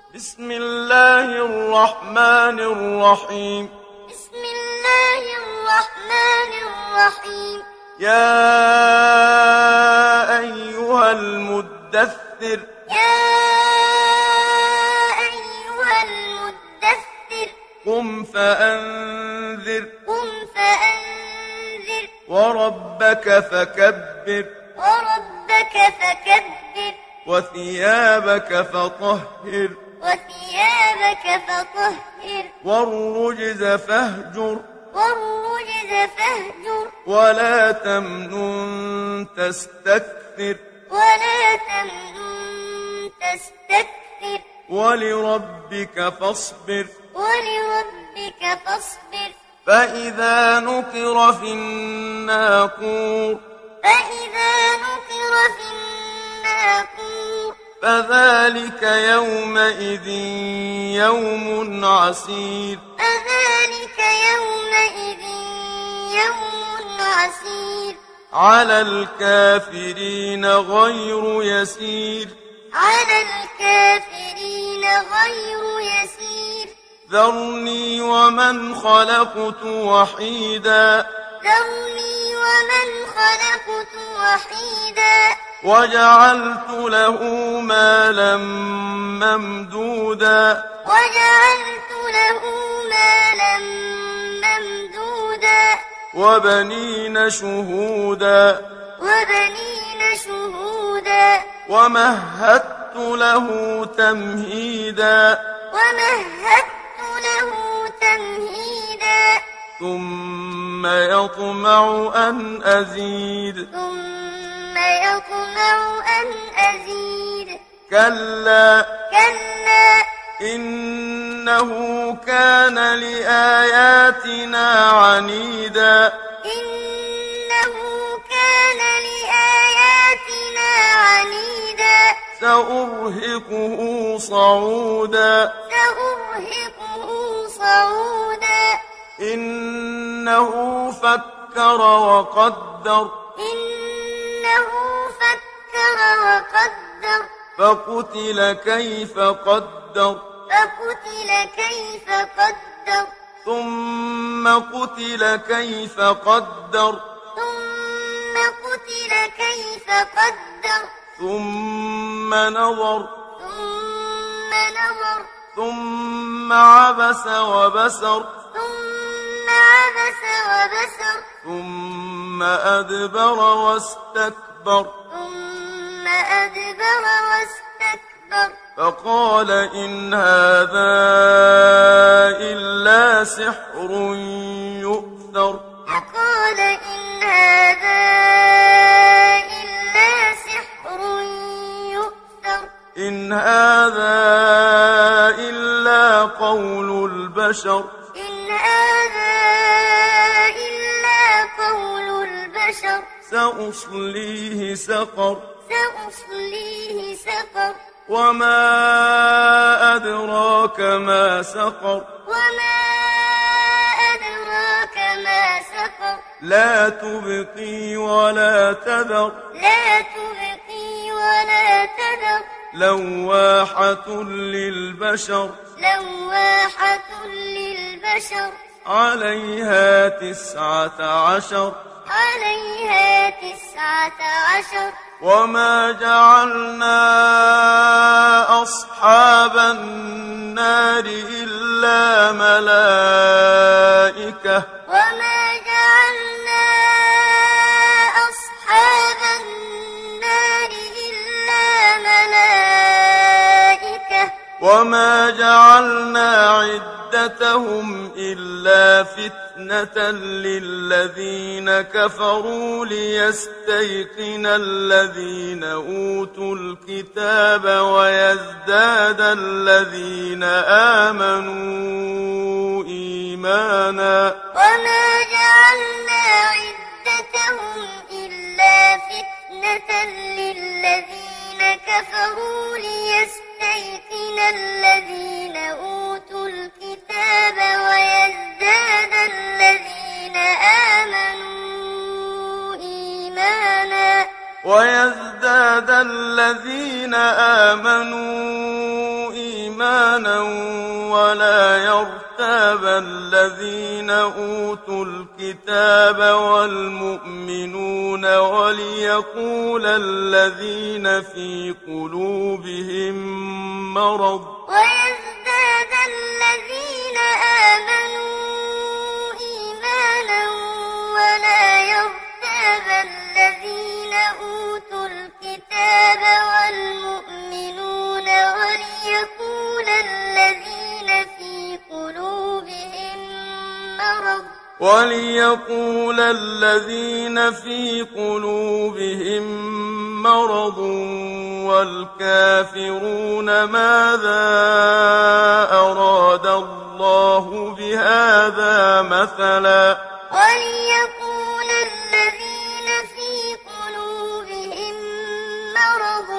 بسم الله الرحمن الرحيم. بسم الله الرحمن الرحيم. يا أيها المدثر. يا أيها المدثر. قم فأنذر. قم فأنذر. وربك فكبر. وربك فكبر. وثيابك فطهر. وثيابك فطهر. والرجز فاهجر. والرجز فاهجر. ولا تمنن تستكثر. ولا تمنن تستكثر. ولربك فاصبر. ولربك فاصبر. فإذا نقر في الناقور. فإذا نقر في الناقور. فذلك يومئذ يوم عسير. فذلك يومئذ يوم عسير. على الكافرين غير يسير. على الكافرين غير يسير. ذرني ومن خلقت وحيدا. ذرني ومن خلقت وحيدا. وجعلت له مالا ممدودا. وجعلت له مالا ممدودا. وبنين شهودا. وبنين شهودا. ومهدت له تمهيدا. ومهدت له تمهيدا. ثم يطمع أن أزيد. ثم يطمع أن أزيد. كلا. كلا. إنه كان لآياتنا عنيدا. إنه كان لآياتنا عنيدا. سأرهقه صعودا. سأرهقه صعودا. إنه فكر وقدر. إنه فكر وقدر. فقتل كيف قدر. فقتل كيف قدر. ثم قتل كيف قدر. ثم قتل كيف قدر. ثم نظر. ثم نظر. ثم عبس وبسر. ثم عبس وبسر. ثم أدبر واستكبر. ثم أدبر واستكبر. فقال إن هذا إلا سحر يؤثر. فقال إن هذا إلا سحر يؤثر. إن هذا إلا قول البشر. إن هذا إلا قول البشر. سأصليه سقر. سأصليه سقر. وما أدراك ما سقر. وما أدراك ما سقر. لا تبقي ولا تذر. لا تبقي ولا تذر. لواحة للبشر. لواحة للبشر. عليها 19. عليها 19. وما جعلنا أصحاب النار إلا ملائكة. وما جعلنا أصحاب النار إلا ملائكة. وما جعلنا عدتهم إلا فتنة للذين كفروا ليستيقن الذين أوتوا الكتاب ويزداد الذين آمنوا إيمانا. وما جعلنا عدتهم إلا فتنة للذين كفروا ليستيقن الذين أوتوا الكتاب ويزداد الذين آمنوا إيمانا. ويزداد الذين آمنوا إيمانا إيمانا ولا يرتاب الذين أوتوا الكتاب والمؤمنون وليقول الذين في قلوبهم مرض ويزداد الذين آمنوا إيمانا ولا يرتاب الذين أوتوا الكتاب والمؤمنون وليقول الذين في قلوبهم مرض والكافرون ماذا أراد الله بهذا مثلا وليقول الذين في قلوبهم مرض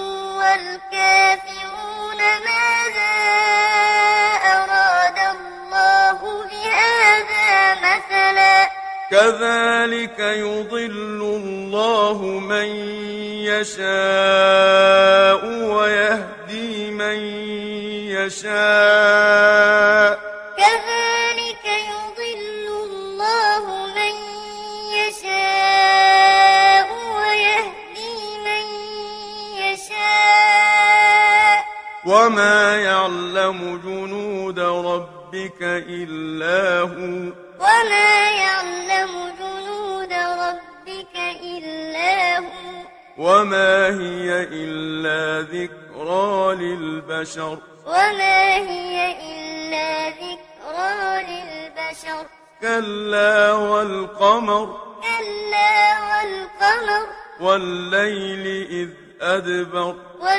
والكافرون ماذا أراد الله بهذا مثلا كذلك يضل الله من يشاء ويهدي من يشاء كذلك يضل الله من يشاء ويهدي من يشاء وما يعلم جنود ربك إلا هو وما يعلم جنود ربك إلا هو وما هي إلا ذكرى للبشر وما هي إلا ذكرى للبشر كلا والقمر والليل إذ أدبر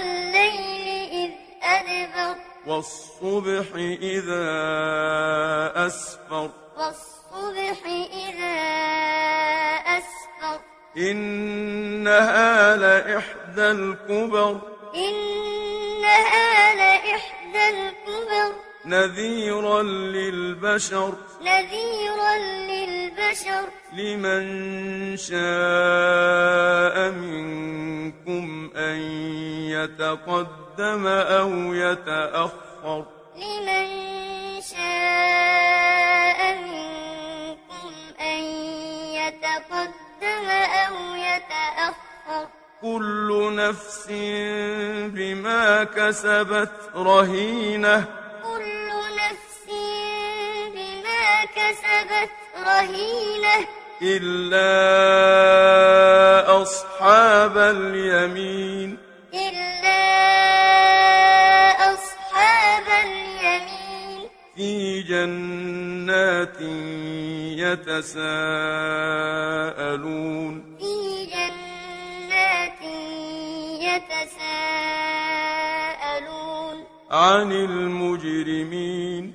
والصبح إذا أسفر إنها لإحدى الكبر نذيرا للبشر لمن شاء منكم أن يتقدم أو يتأخر لمن شاء منكم أن يتقدم أو يتأخر كل نفس بما كسبت رهينة إلا أصحاب اليمين في جنات يتساءلون عن المجرمين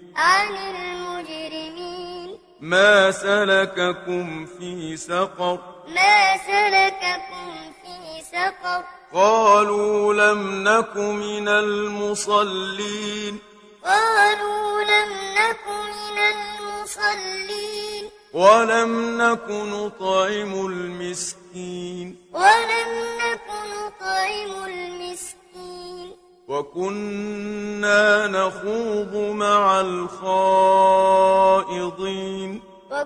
ما سلككم في سقر قالوا لم نك من المصلين ولم نك نطعم المسكين وكنا نخوض مع الخائضين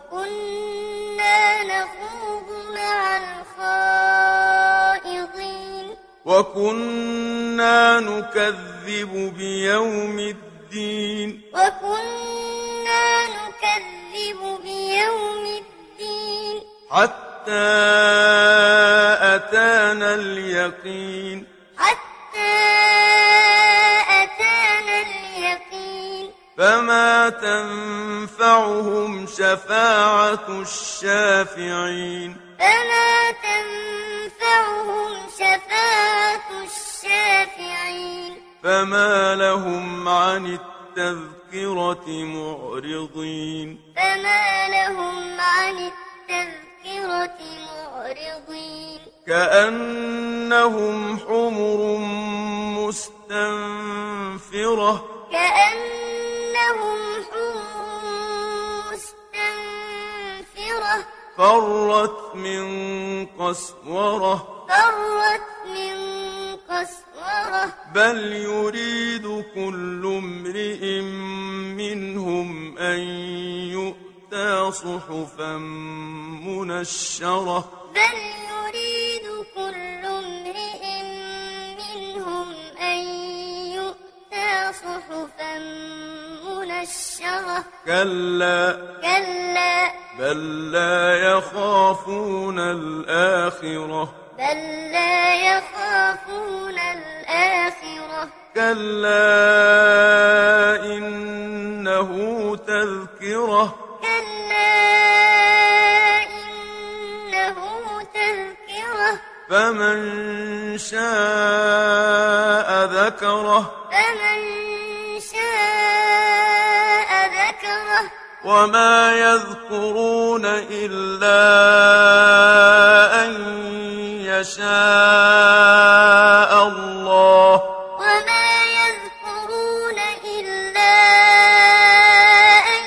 وكنا نكذب بيوم الدين حتى أتانا اليقين فما تنفعهم شفاعة الشافعين فما لهم عن التذكرة معرضين كأنهم حمر مستنفرة فرت من قسورة المنشرة بل يريد كل امرئ منهم أن يؤتى صحفا منشرة بل يريد كل امرئ منهم أن يؤتى صحفا منشرة كلا بل لا يخافون الآخرة بل لا يخافون الآخرة كلا إنه تذكرة كلا إنه تذكرة فمن شاء ذكره فمن شاء ذكره وما يذكرون إلا أن يشاء الله وما يذكرون إلا أن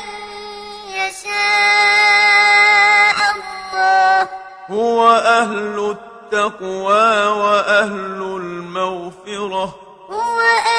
يشاء الله هو أهل التقوى وأهل المغفرة هو